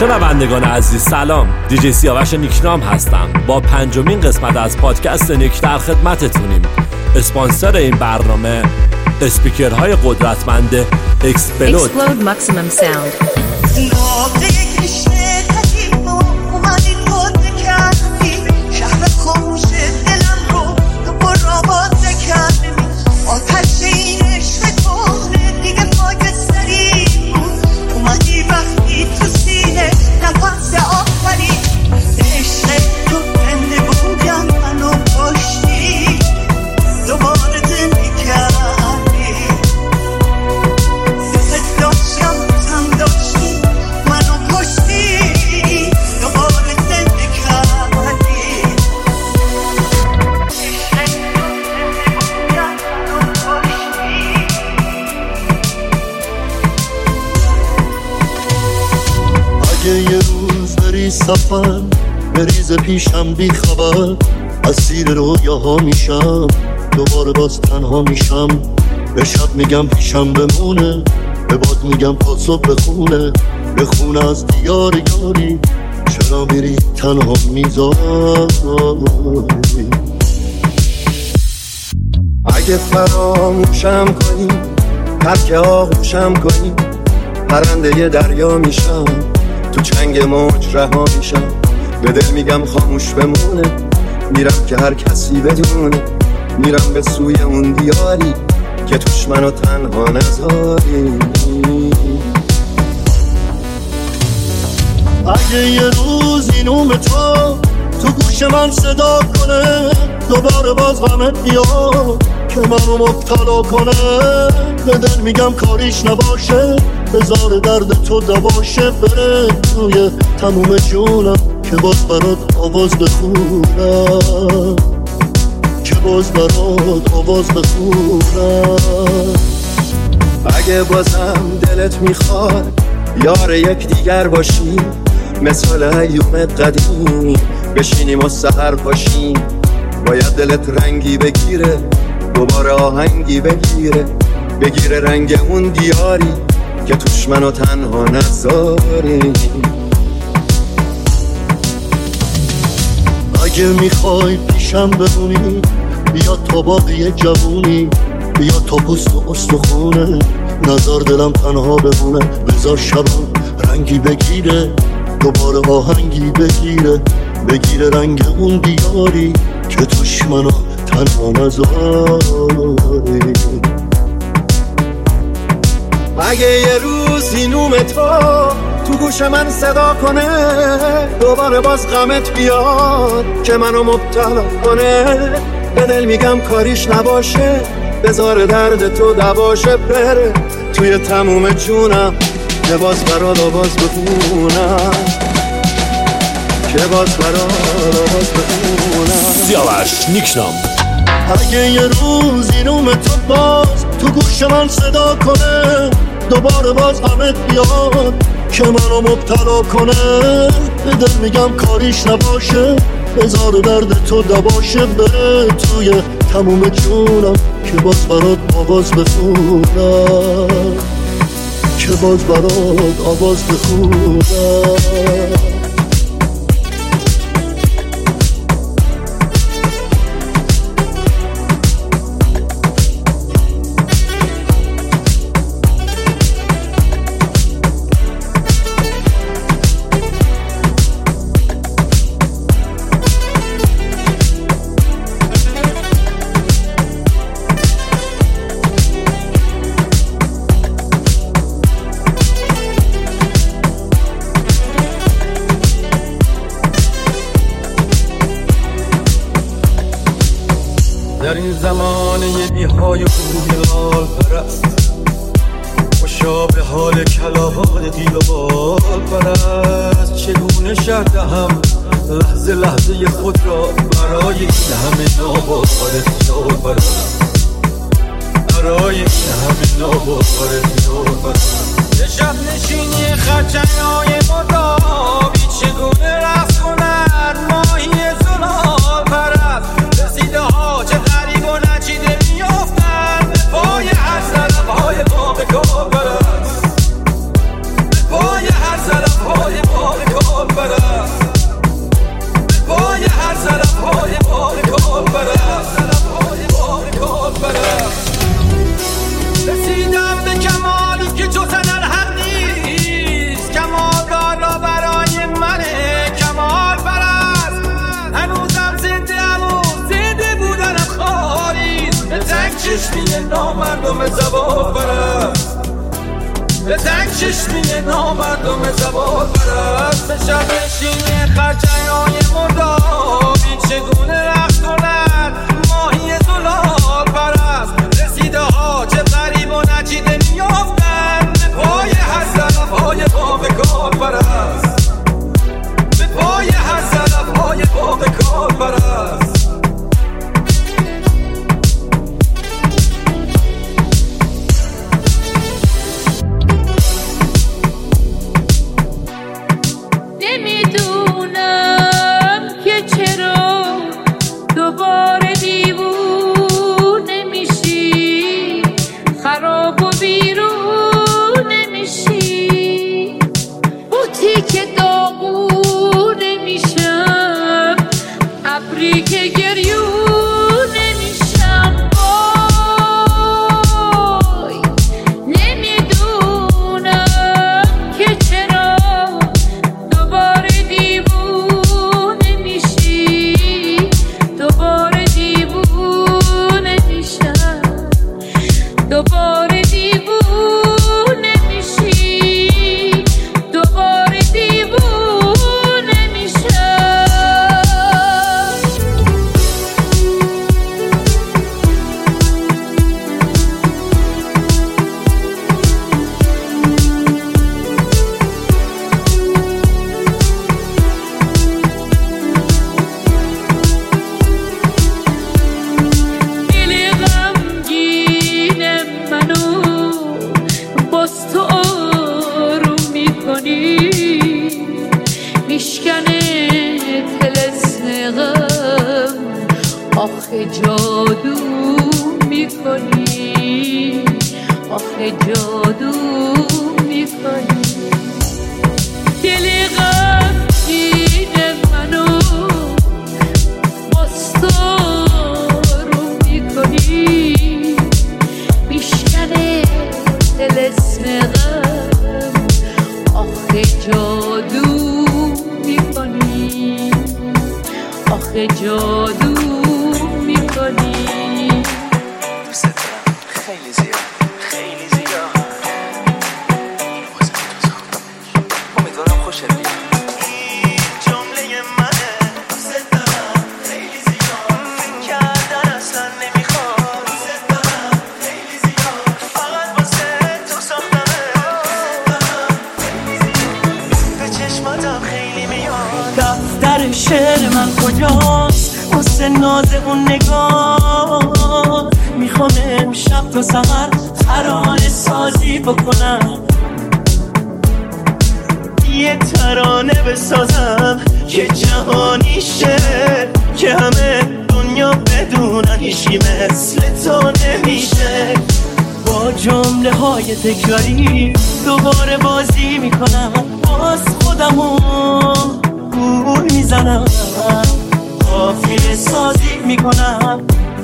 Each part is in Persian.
شنوندگان عزیز سلام، دیجی سیاوش نیکنام هستم. با 5مین قسمت از پادکست نیک در خدمتتونیم. اسپانسر این برنامه اسپیکرهای قدرتمند اکسپلود. Explode Maximum Sound. یه روز بری سفر بریز پیشم بی خبر، اسیر رویاها میشم، دوباره باز تنها میشم. به شب میگم پیشم بمونه، به باد میگم پاسو بخونه از دیار یاری. چرا میری تنها میذاری؟ اگه فراموشم کنی، ترک آغوشم کنی، پرنده ی دریا میشم، تو چنگ موج رها میشم. به دل میگم خاموش بمونه، میرم که هر کسی بدونه، میرم به سوی اون دیاری که توش منو تنها نذاری. اگه یه روز این نوم تو گوش من صدا کنه، دوباره باز غمت بیاد که منو مبتلا کنه. به دل میگم کاریش نباشه، بذار درد تو دواشه. بره توی تموم جونم که باز برات آواز بخونم، که باز برات آواز بخونم. اگه بازم دلت میخواد یار یک دیگر باشی، مثال ایوم قدیم بشینیم و سحر پاشیم. باید دلت رنگی بگیره، دوباره آهنگی بگیره رنگ اون دیاری که توش منو تنها نذاری. اگه میخوای پیشم بمونی، بیا تا باقی جوونی، بیا تا پوست و استخونه، نذار دلم تنها بمونه. بذار شبم رنگی بگیره، دوباره آهنگی بگیره رنگ اون دیاری که توش منو تنها نذاری. اگه یه روز این نوم تو گوش من صدا کنه، دوباره باز غمت بیاد که منو مبتلا کنه. به دل میگم کاریش نباشه، بذار درد تو دواشه. بره توی تموم جونم که باز برات آواز بخونم، که باز برات آواز بخونم. سیاوش نیکنام. اگه یه روز این نوم باز تو گوش من صدا کنه، دوباره باز غمت بیاد که منو مبتلا کنه. به دل میگم کاریش نباشه، بذار درد تو دواشه. بره توی تموم جونم که باز برات آواز بخونم، که باز برات آواز بخونم. در این زمانه بیهای لال پرست، خوشا به حال کلاهان قیل و بال پرست. چگونه شرح دهم لحظه لحظه خود را برای این همه ناباور پرست، برای این همه ناباور پرست. به شب نشینی خرچنگ‌های مداوی چگونه رقص کند ماهی زلال پرست. رسیده ها چه غریب و نچیده میافتند به پای هر سلب‌های باغ کار پرست، به پای هر سلب‌های باغ چشمی نامردم زبان پرست، به تنگ چشمی نامردم زبان پرست، به شب شین خرچنای مردابی چگونه رخت کند ماهی زلال پرست، رسیده ها چه غریب و نچیده میافتند به پای هر سلفهای باغ کار پرست، به پای هر سلفهای باغ کار پرست. شعر من کجاست واسه ناز اون نگاه، میخوام امشب تا سحر ترانه سازی بکنم، یه ترانه بسازم که جهانی شه، که همه دنیا بدونن هیچی مثل تو نمیشه. با جمله های تکراری دوباره بازی میکنم، باز خودمو گول میزنم، قافیه سازی میکنم،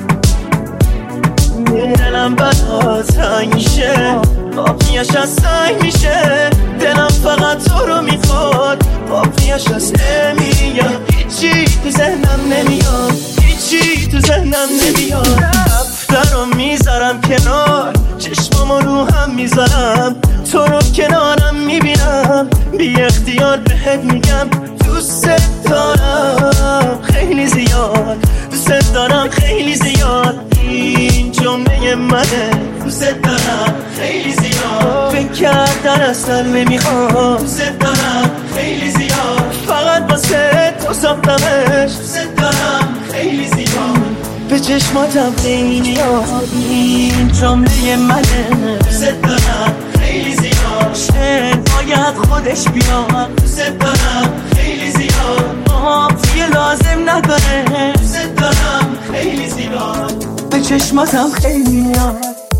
دلم بدا تنگ میشه، قافیه‌اش از سنگ میشه، دلم فقط تو رو میخواد، قافیه‌اش از نمیاد، هیچی تو ذهنم نمیاد، هیچی تو ذهنم نمیاد. دفتر رو میذارم کنار، چشمامو رو هم میذارم، تو رو کنارم میبینم، بی اختیار بهت میگم دوست دارم خیلی زیاد، دوست دارم خیلی زیاد، این جمله منه، دوست دارم خیلی زیاد، فکر کردن اصلا نمیخوام، دوست دارم خیلی زیاد، فقط واسه تو ساختمش، دوست دارم خیلی زیاد، به چشماتم خیلی میاد، این جمله منه، دوست دارم خیلی زیاد، شعر باید خودش بیاد، دوست دارم خیلی زیاد، قافیه لازم نداره، دوست دارم خیلی زیاد، به چشماتم خیلی میاد.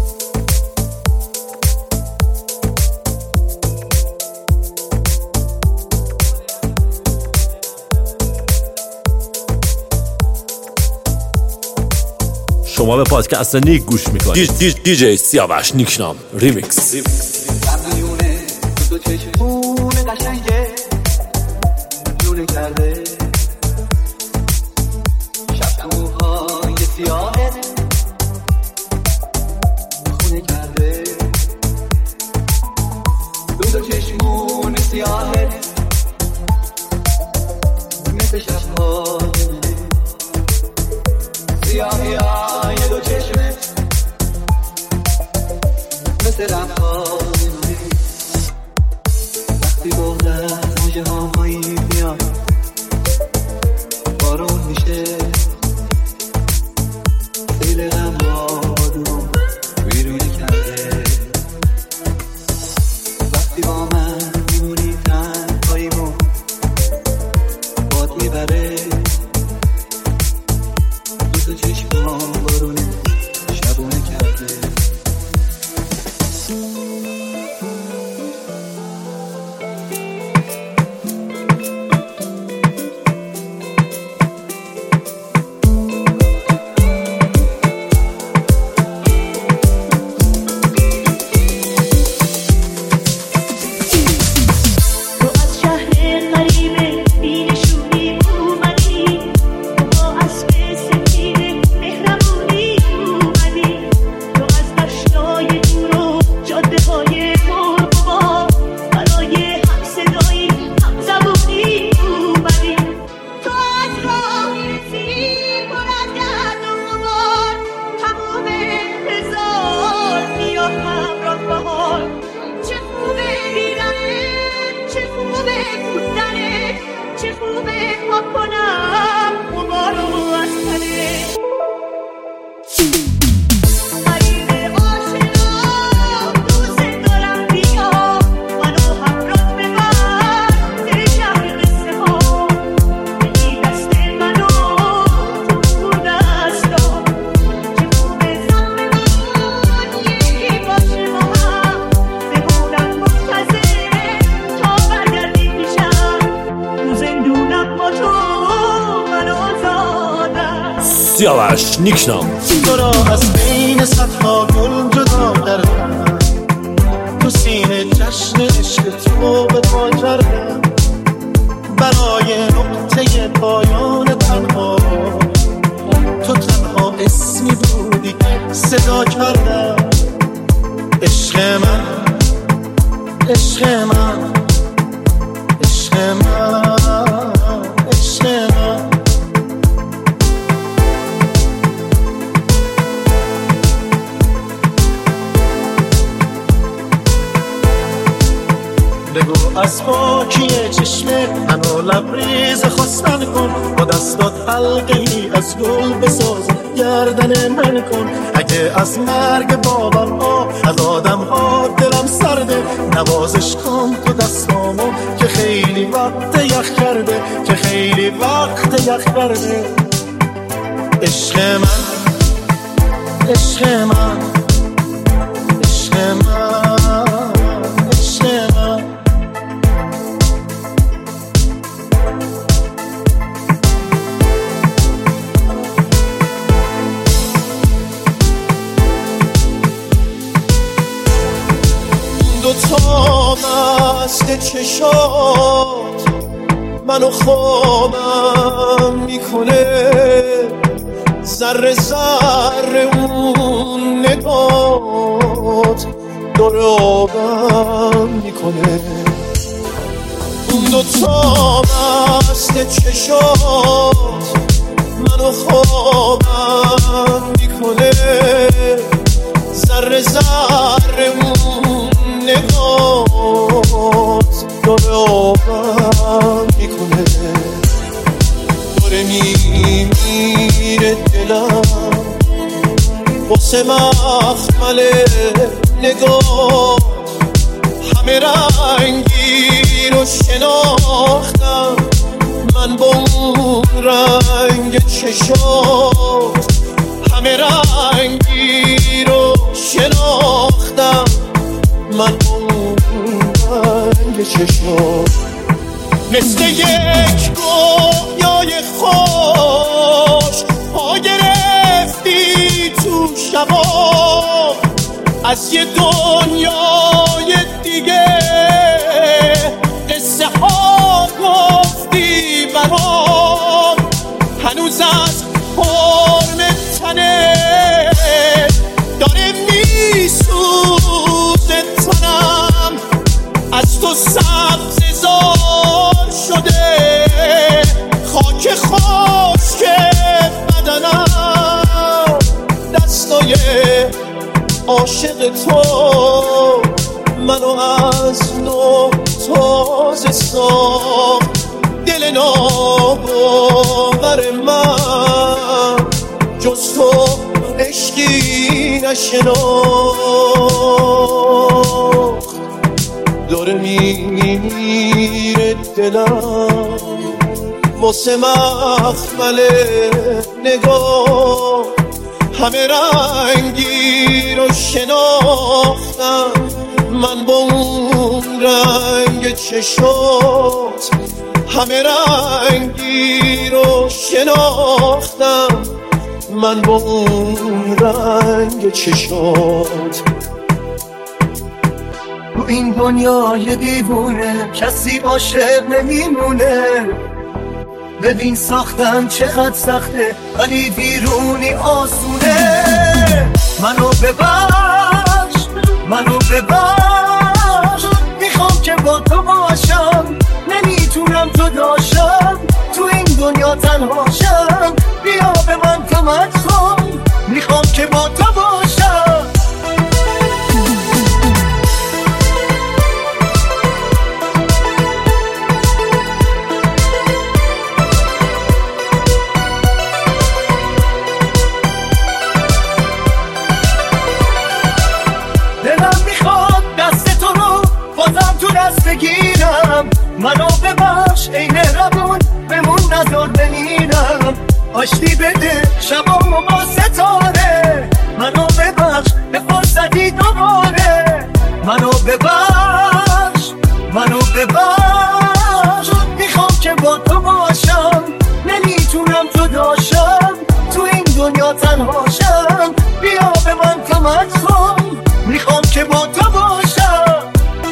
شما به پادکست نیک گوش میکنید. دیجی سیاوش نیکنام ریمیکس. میونه تو چشمون قشنگه لونه کرده، شب موهای سیاهه سیاوش نیکنام. تو را از بین صدها گل جدا کردم، تو سینه جشن عشق تو به پا کردم، برای نقطه پایان تنها تو تنها اسمی بودی صدا کردم. عشق من، عشق من، عشق من، عشق من. بگو از پاکی چشمه منو لبریز خواستن کن، با دستات حلقه ای از گل بساز گردن من کن. اگه از مرگ بابرها از آدم ها دلم سرده، نوازش کن تو دستامو که خیلی وقت یخ کرده، که خیلی وقت یخ کرده. عشق من، عشق من، عشق من، عشق من. دوتا مست چشات منو خوابم میکنه، ذره ذره اون نگات داره آبم میکنه. اون دوتا مست چشات منو خوابم میکنه، ذره ذره اون نگات داره آبم میکنه. داره میمیره دلم واسه مخمل نگات، همه رنگی رو شناختم من با اون رنگ چشات، همه رنگی رو شناختم من با اون رنگ چشات. مثل یک گویای خوش پا گرفتی تو شبا، از یه دنیای دیگه قصه ها گفتی برام، هنوز از حرم تنه داره میسوزه تنم، از تو سبززار شده خاک خشک بدنم. دستای عاشق تو منو از نو تازه ساخت، دل ناباور من جز تو عشقی نشناخت. داره میمیره دلم واسه مخمل نگاه، همه رنگی رو شناختم من با اون رنگ چشات، همه رنگی رو شناختم من با اون رنگ چشات. تو این دنیای دیوونه کسی عاشق نمیمونه، ببین ساختن چقدر سخته ولی بیرونی آسونه. منو ببخش، منو ببخش، میخوام که با تو باشم، نمیتونم تو داشتم تو این دنیا تنهاشم. بیا به من کمک کن، میخوام که با تو باشم. منو ببخش ای مهربون، بمون نذار بمیرم، آشتی بده شبامو با ستاره. منو ببخش به فرصتی دوباره، منو ببخش، منو ببخش، میخوام که با تو باشم، نمیتونم تو داشتم تو این تنهاشم، بیا به من کمک کن، میخوام که با تو باشم.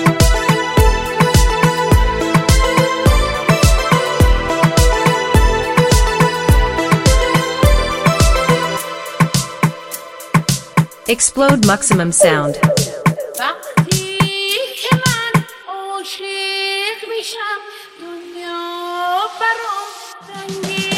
Explode Maximum Sound. وقتی که من عاشق میشم دنیا برام رنگی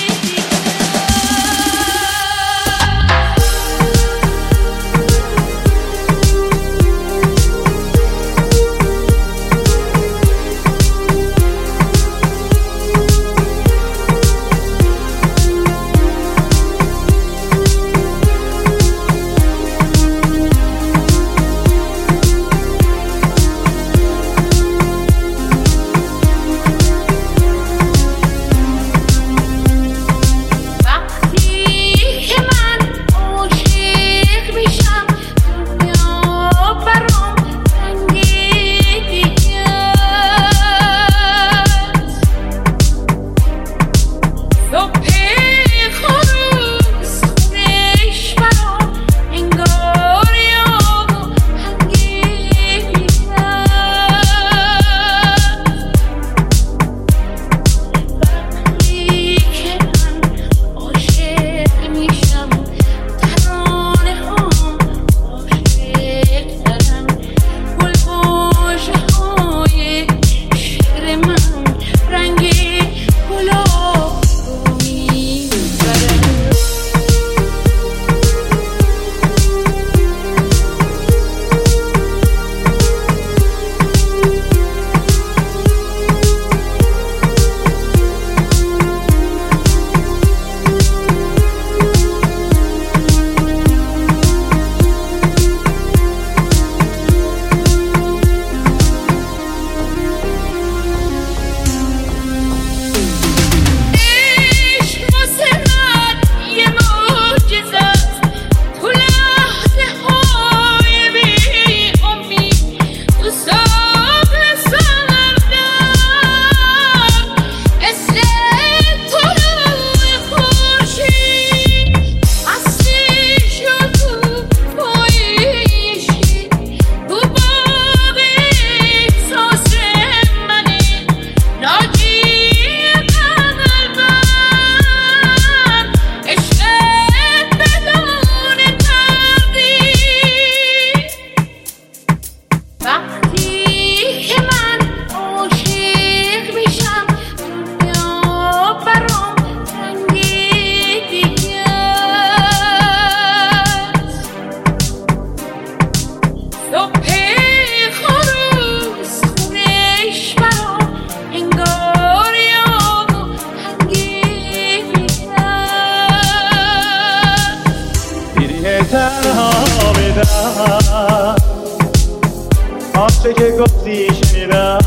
آنچه که گفتی شنیدم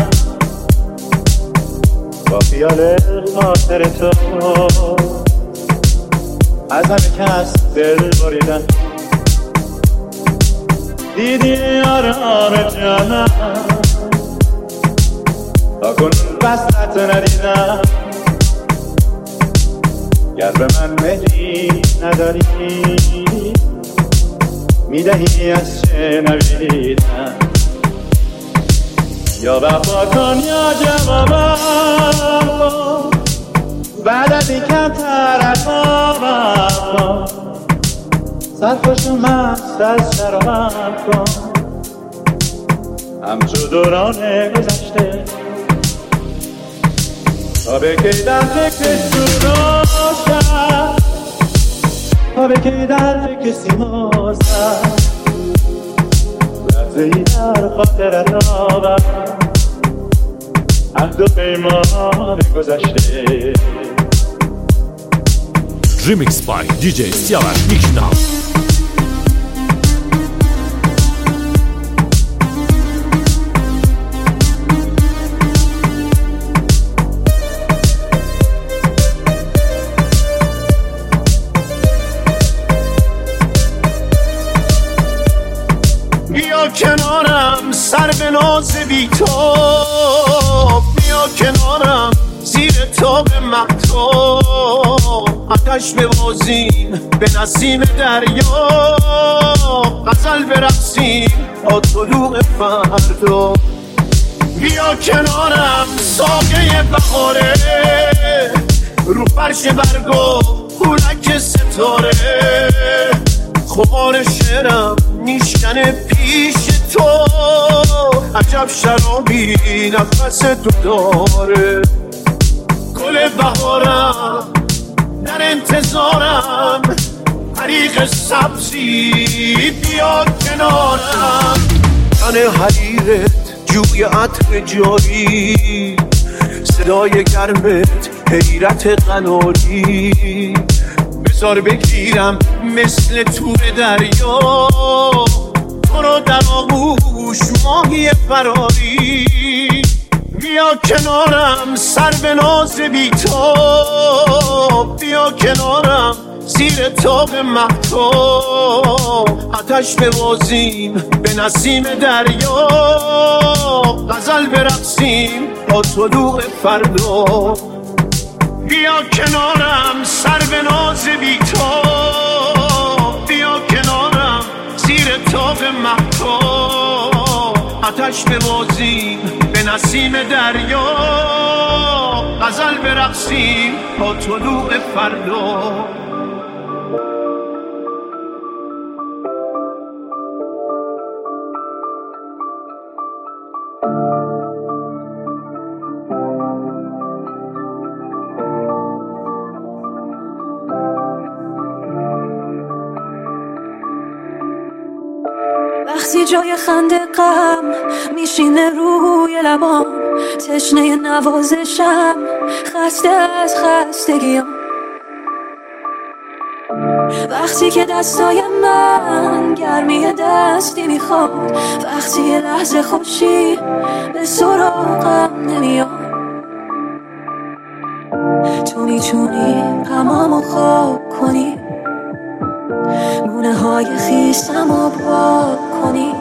با خیال خاطر تو از همه کس دل بریدم دیدی آرام جانم تا کنون وصلت ندیدم گر به من مهری نداری میدهی از چه نویدم یا وفا کن یا جوابم کن بعد از این کمتر عقابم کن سرخوش و مست از شرابم کن همچو دوران گذشته تا به کی در فکر سروشم تا به کی در فکر سیمازم لحظه ای در خاطرت آورم عهد و پیمان گذشته. Remix by DJ Siavash Niknam. بیا کنارم سر به ناز بی تو، بیا کنارم زیر تاب مهتاب آتش ببازیم به نسیم دریا، غزل برقصیم تا طلوع فردا. بیا کنارم ساقه بهاره، رو فرش برگا پولک ستاره، خمار شعرم میشکنه پیش تو، عجب شرابی نفس تو داره. گل بهارم در انتظارم، طریق سبزی بیا کنارم. تن حریرت جوی عطر جاری، صدای گرمت حیرت قناری. بذار بگیرم مثل تور دریا، تو رو در آغوش ماهی فراری. بیا کنارم سر به ناز بی‌تاب، بیا کنارم زیر تاب مهتاب. آتش ببازیم به نسیم دریا، غزل برقصیم تا طلوع فردا. بیا کنارم سر به ناز بی‌تاب، بیا کنارم زیر تاب مهتاب. آتش ببازیم به نسیم دریا، غزل برقصیم تا طلوع فردا. وقتی جای خنده غم میشینه روی لبام، تشنه نوازشم خسته از خستگیام. وقتی که دستای من گرمی دستی میخواد، وقتی یه لحظه خوشی به سراغم نمیاد، تو میتونی غمامو خواب کنی، گونه های خیسم رو پاک کنی.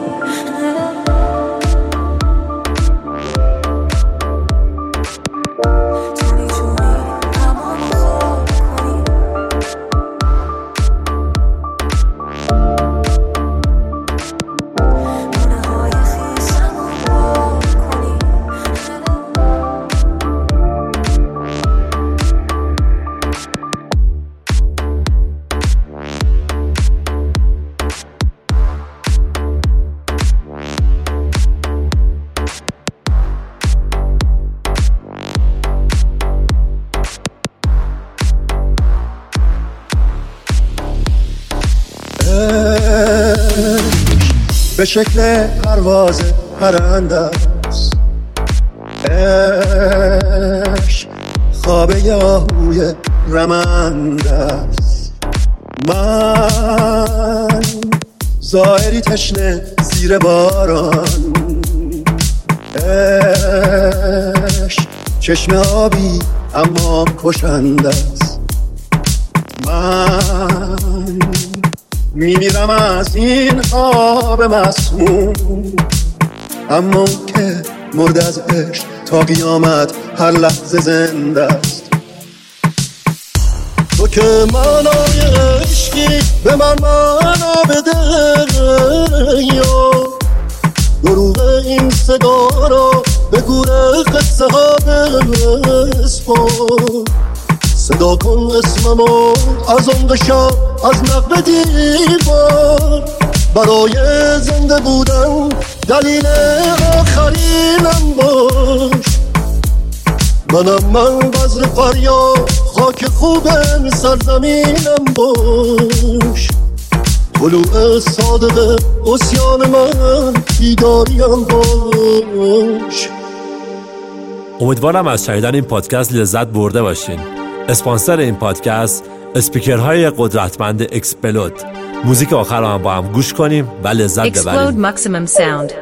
به شکل پرواز پرنده است، عشق خواب یاهوی رمنده است. من ظاهری تشنه زیر باران، عشق چشم آبی اما کشنده است. من میمیرم از این خواب مسموم، اما که مرد از عشق تا قیامت هر لحظه زنده است. تو که معنای عشقی به من معنا بده، یا دروغ این صدا را به گوره قصه ها بسپار. صدا کن اسممو از اون قشا از نقب دیوار، برای زنده بودن دلیل آخرینم باش. من بذر فریاد خاک خوب سرزمینم باش. طلوع صادق عصیان من بیداریم باش. امیدوارم از شنیدن این پادکست لذت برده باشین. اسپانسر این پادکست اسپیکرهای قدرتمند اکسپلود. موزیک آخر رو هم با هم گوش کنیم و لذت Explode ببریم. Maximum Sound.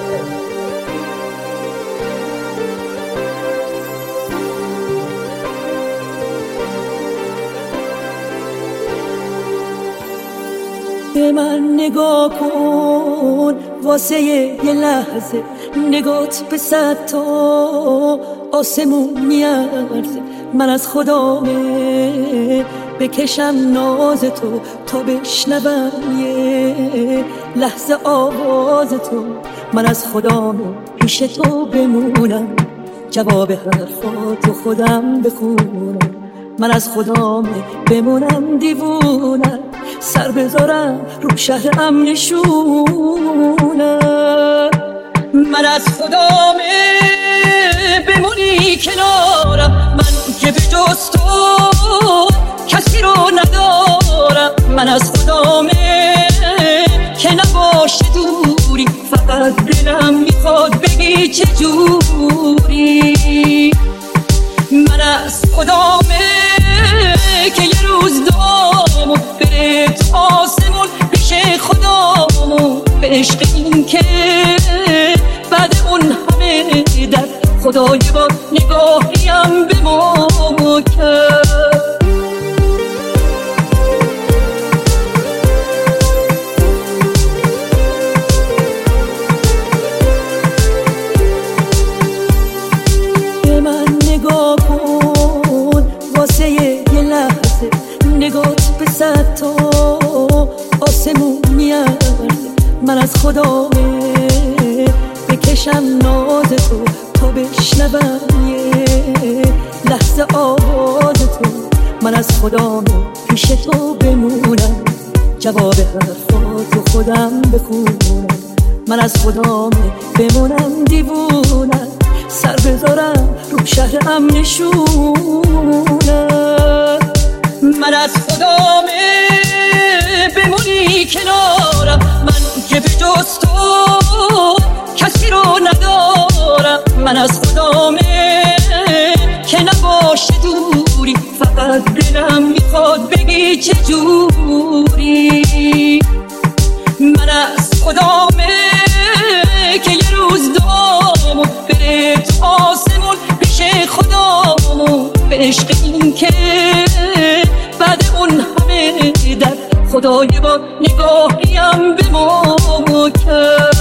به من نگاه کن واسه یه لحظه، نگات به 100 تا آسمون میارزه. من از خدامه بکشم ناز تو تا بشنوم یه لحظه آواز تو. من از خدام پیش تو بمونم، جواب حرفاتو خودم بخونم. من از خدام بمونم دیوونم، سر بذارم رو شهر امنشونم. من از خدام بمونی کنارم، من که به جز تو کسی رو ندارم. من از خدام که نباشه دوری، فقط دلم میخواد بگی چجوری. من از خدامه که یه روز دامو بره تو آسمون پیش خدامو، به عشق این که بعد اون همه در خدای با نگاهیم به ما کرد. نگات به صد تا آسمون میارد. من از خدامه بکشم ناز تو تا بشنوم یه لحظه آواز تو. من از خدامه پیش تو بمونم، جواب حرفاتو خودم بخونم. من از خدامه بمونم دیوونم، سر بذارم رو شهر امنشونم. من از خدامه بمونی کنارم، من که به جز تو کسی رو ندارم. من از خدامه که نباشه دوری، فقط دلم میخواد بگی چجوری. من از خدامه که یه روز دامو بره تو آسمون پیش خدامو، به عشق این که بعد اون همه در خدای با نگاهیم به ما کرد.